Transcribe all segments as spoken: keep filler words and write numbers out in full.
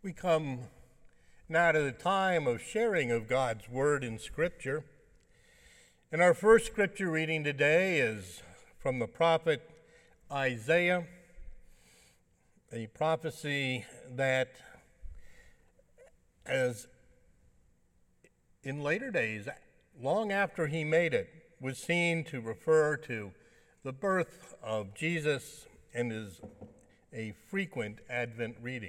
We come now to the time of sharing of God's Word in Scripture. And our first Scripture reading today is from the prophet Isaiah, a prophecy that, as in later days, long after he made it, was seen to refer to the birth of Jesus and is a frequent Advent reading.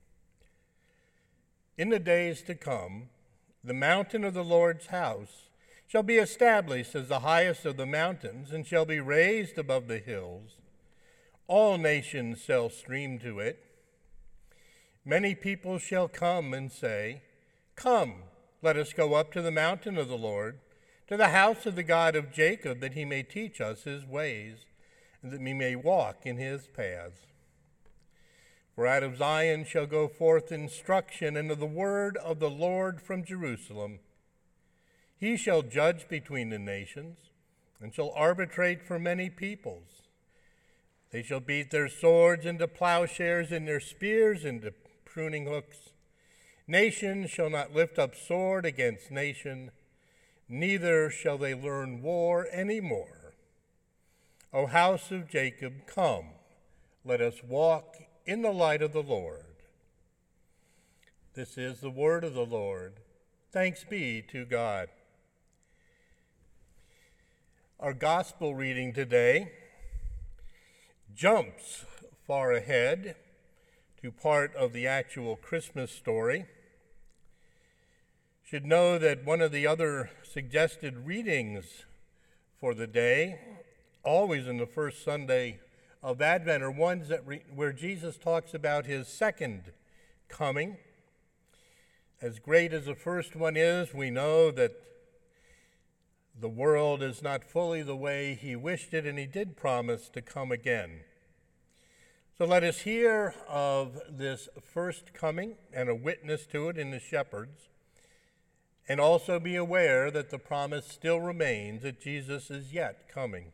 In the days to come, the mountain of the Lord's house shall be established as the highest of the mountains, and shall be raised above the hills. All nations shall stream to it. Many people shall come and say, "Come, let us go up to the mountain of the Lord, to the house of the God of Jacob, that he may teach us his ways, and that we may walk in his paths. For out of Zion shall go forth instruction, and of the word of the Lord from Jerusalem. He shall judge between the nations, and shall arbitrate for many peoples. They shall beat their swords into plowshares, and their spears into pruning hooks. Nation shall not lift up sword against nation, neither shall they learn war any more. O house of Jacob, come, let us walk in the light of the Lord." This is the word of the Lord. Thanks be to God. Our gospel reading today jumps far ahead to part of the actual Christmas story. Should know that one of the other suggested readings for the day, always in the first Sunday of Advent, are ones that re- where Jesus talks about his second coming. As great as the first one is, we know that the world is not fully the way he wished it, and he did promise to come again. So let us hear of this first coming and a witness to it in the shepherds, and also be aware that the promise still remains that Jesus is yet coming.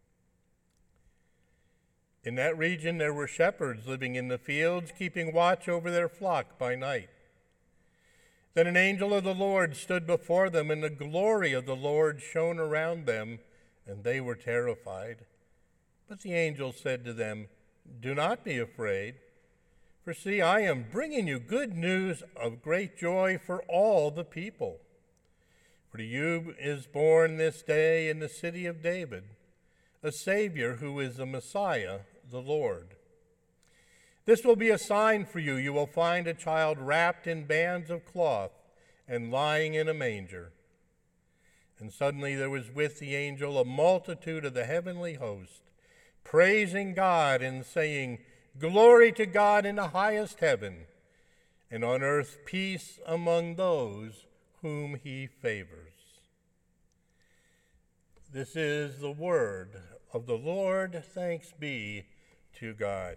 In that region there were shepherds living in the fields, keeping watch over their flock by night. Then an angel of the Lord stood before them, and the glory of the Lord shone around them, and they were terrified. But the angel said to them, "Do not be afraid, for see, I am bringing you good news of great joy for all the people. For to you is born this day in the city of David a Savior who is the Messiah, the Lord. This will be a sign for you. You will find a child wrapped in bands of cloth and lying in a manger." And suddenly there was with the angel a multitude of the heavenly host, praising God and saying, "Glory to God in the highest heaven, and on earth peace among those whom he favors." This is the word of the Lord. Thanks be to God.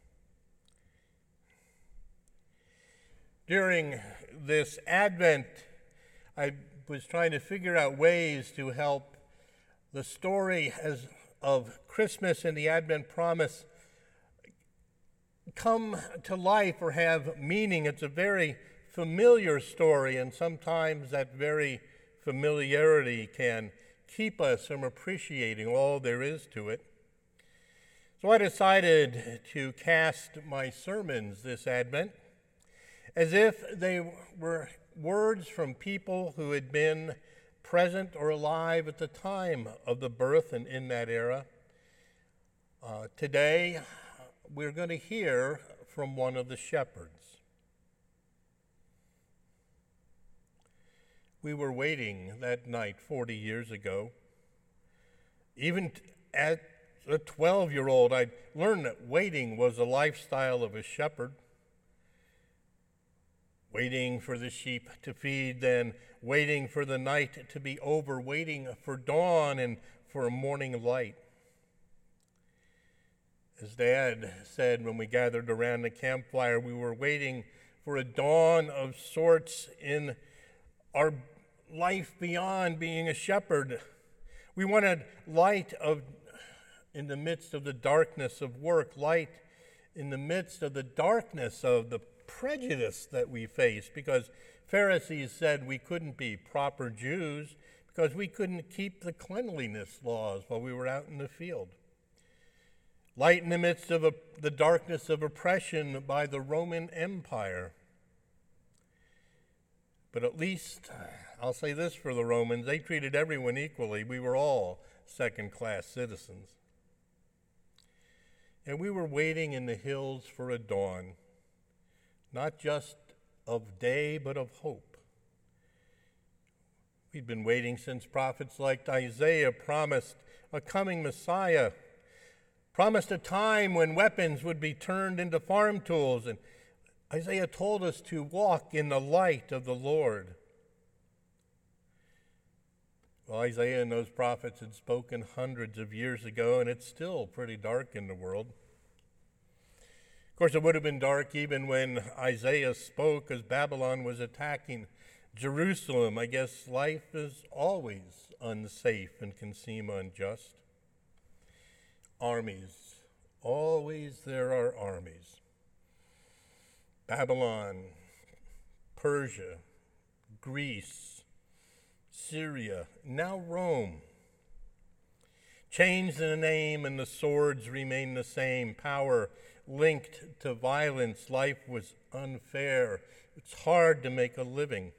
During this Advent, I was trying to figure out ways to help the story as of Christmas and the Advent promise come to life or have meaning. It's a very familiar story, and sometimes that very familiarity can keep us from appreciating all there is to it. So I decided to cast my sermons this Advent as if they were words from people who had been present or alive at the time of the birth and in that era. Uh, today, we're going to hear from one of the shepherds. We were waiting that night forty years ago. Even as a twelve-year-old, I learned that waiting was a lifestyle of a shepherd. Waiting for the sheep to feed, then waiting for the night to be over, waiting for dawn and for a morning light. As Dad said when we gathered around the campfire, we were waiting for a dawn of sorts in our life beyond being a shepherd. We wanted light of in the midst of the darkness of work, light in the midst of the darkness of the prejudice that we face, because Pharisees said we couldn't be proper Jews because we couldn't keep the cleanliness laws while we were out in the field. Light in the midst of a, the darkness of oppression by the Roman Empire. But at least, I'll say this for the Romans, they treated everyone equally. We were all second-class citizens. And we were waiting in the hills for a dawn, not just of day, but of hope. We'd been waiting since prophets like Isaiah promised a coming Messiah, promised a time when weapons would be turned into farm tools, and Isaiah told us to walk in the light of the Lord. Well, Isaiah and those prophets had spoken hundreds of years ago, and it's still pretty dark in the world. Of course, it would have been dark even when Isaiah spoke, as Babylon was attacking Jerusalem. I guess life is always unsafe and can seem unjust. Armies. Always there are armies. Babylon, Persia, Greece, Syria, now Rome. Changed in the name and the swords remain the same. Power linked to violence. Life was unfair. It's hard to make a living.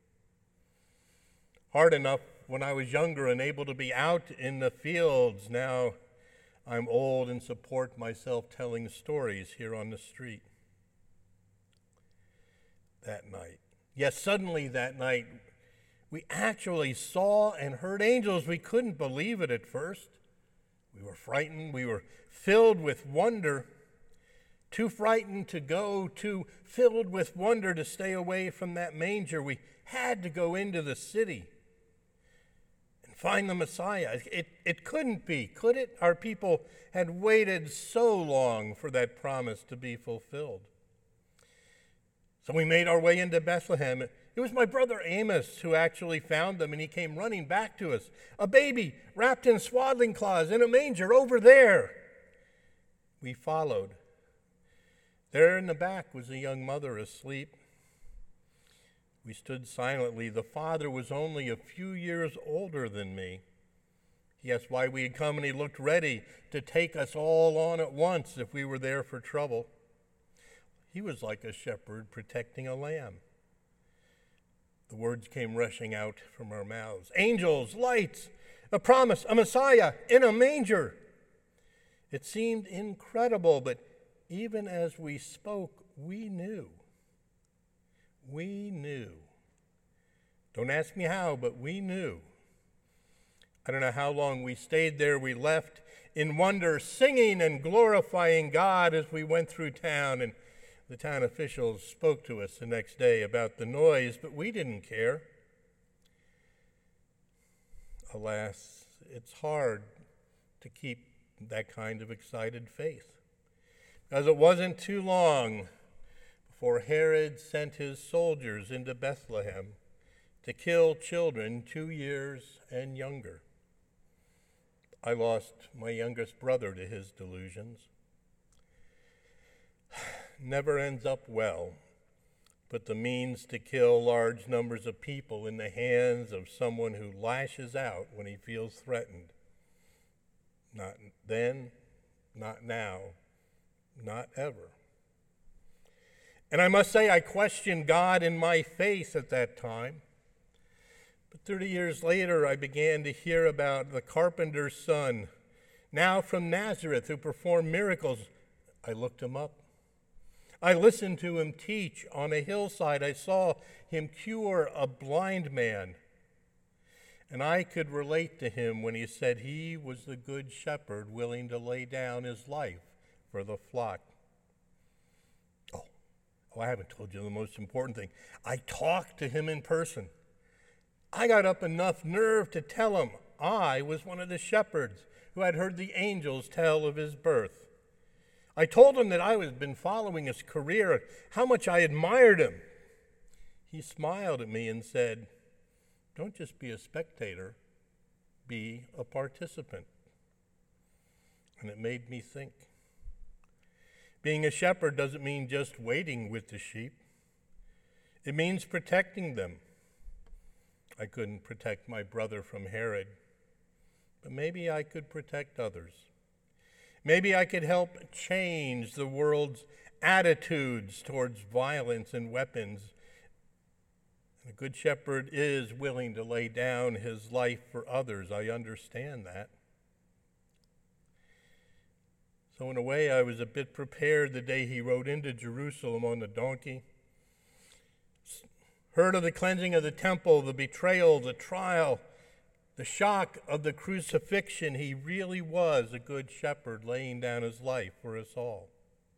Hard enough when I was younger and able to be out in the fields. Now I'm old and support myself telling stories here on the street. That night, yes, suddenly that night, we actually saw and heard angels. We couldn't believe it at first. We were frightened. We were filled with wonder. Too frightened to go, too filled with wonder to stay away from that manger. We had to go into the city and find the Messiah. It, it couldn't be, could it? Our people had waited so long for that promise to be fulfilled. So we made our way into Bethlehem. It was my brother Amos who actually found them, and he came running back to us. A baby wrapped in swaddling cloths in a manger over there. We followed. There in the back was a young mother asleep. We stood silently. The father was only a few years older than me. He asked why we had come, and he looked ready to take us all on at once if we were there for trouble. He was like a shepherd protecting a lamb. The words came rushing out from our mouths. Angels, lights, a promise, a Messiah in a manger. It seemed incredible, but even as we spoke, we knew. We knew. Don't ask me how, but we knew. I don't know how long we stayed there. We left in wonder, singing and glorifying God as we went through town, and the town officials spoke to us the next day about the noise, but we didn't care. Alas, it's hard to keep that kind of excited faith, because it wasn't too long before Herod sent his soldiers into Bethlehem to kill children two years and younger. I lost my youngest brother to his delusions. Never ends up well, but the means to kill large numbers of people in the hands of someone who lashes out when he feels threatened. Not then, not now, not ever. And I must say I questioned God in my faith at that time. But thirty years later, I began to hear about the carpenter's son, now from Nazareth, who performed miracles. I looked him up. I listened to him teach on a hillside. I saw him cure a blind man. And I could relate to him when he said he was the good shepherd willing to lay down his life for the flock. Oh, oh, I haven't told you the most important thing. I talked to him in person. I got up enough nerve to tell him I was one of the shepherds who had heard the angels tell of his birth. I told him that I had been following his career and how much I admired him. He smiled at me and said, "Don't just be a spectator, be a participant." And it made me think. Being a shepherd doesn't mean just waiting with the sheep. It means protecting them. I couldn't protect my brother from Herod, but maybe I could protect others. Maybe I could help change the world's attitudes towards violence and weapons. A good shepherd is willing to lay down his life for others. I understand that. So in a way, I was a bit prepared the day he rode into Jerusalem on the donkey. Heard of the cleansing of the temple, the betrayal, the trial, the shock of the crucifixion. He really was a good shepherd laying down his life for us all.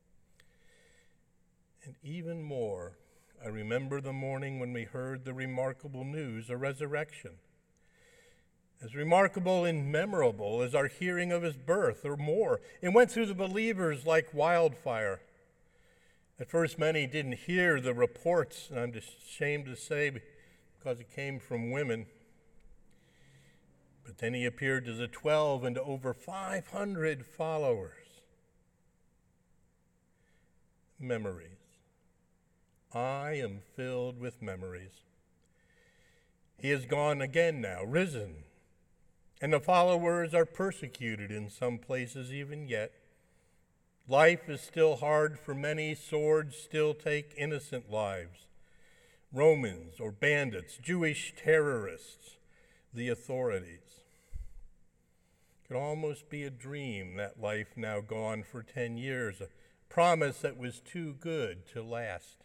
And even more, I remember the morning when we heard the remarkable news of resurrection. As remarkable and memorable as our hearing of his birth, or more. It went through the believers like wildfire. At first, many didn't hear the reports, and I'm just ashamed to say because it came from women. But then he appeared to the twelve and to over five hundred followers. Memories. I am filled with memories. He is gone again now, risen. And the followers are persecuted in some places even yet. Life is still hard for many. Swords still take innocent lives. Romans or bandits, Jewish terrorists, the authorities. It could almost be a dream, that life now gone for ten years, a promise that was too good to last.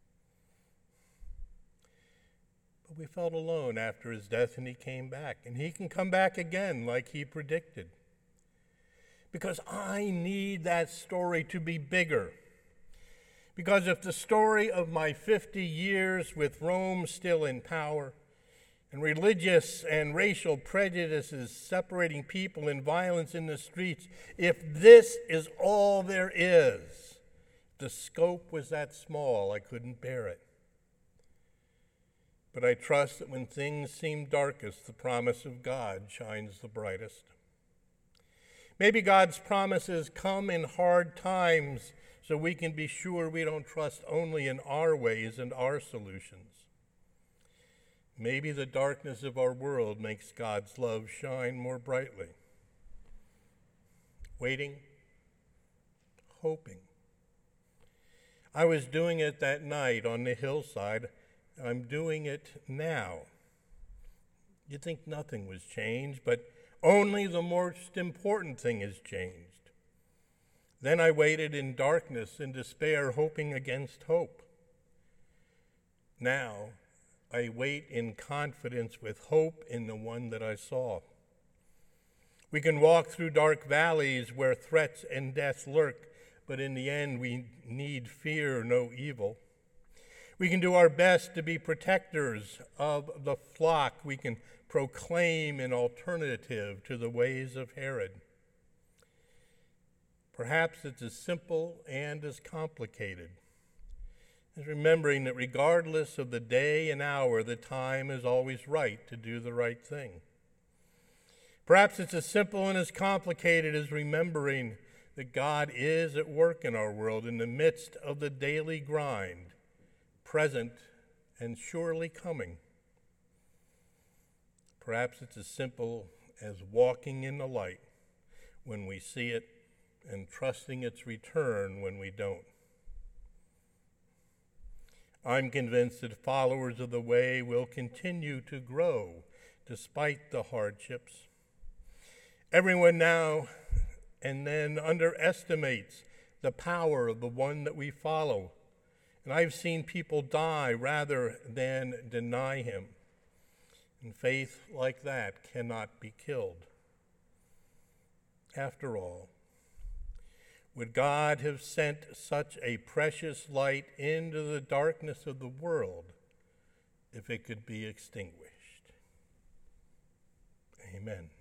But we felt alone after his death, and he came back. And he can come back again like he predicted. Because I need that story to be bigger. Because if the story of my fifty years with Rome still in power, and religious and racial prejudices separating people and violence in the streets, if this is all there is, the scope was that small, I couldn't bear it. But I trust that when things seem darkest, the promise of God shines the brightest. Maybe God's promises come in hard times so we can be sure we don't trust only in our ways and our solutions. Maybe the darkness of our world makes God's love shine more brightly. Waiting, hoping. I was doing it that night on the hillside. I'm doing it now. You'd think nothing was changed, but only the most important thing has changed. Then I waited in darkness and despair, hoping against hope. Now I wait in confidence with hope in the one that I saw. We can walk through dark valleys where threats and death lurk, but in the end we need fear no evil. We can do our best to be protectors of the flock. We can proclaim an alternative to the ways of Herod. Perhaps it's as simple and as complicated as remembering that regardless of the day and hour, the time is always right to do the right thing. Perhaps it's as simple and as complicated as remembering that God is at work in our world in the midst of the daily grind, present and surely coming. Perhaps it's as simple as walking in the light when we see it and trusting its return when we don't. I'm convinced that followers of the way will continue to grow despite the hardships. Everyone now and then underestimates the power of the one that we follow. And I've seen people die rather than deny him. And faith like that cannot be killed. After all, would God have sent such a precious light into the darkness of the world if it could be extinguished? Amen.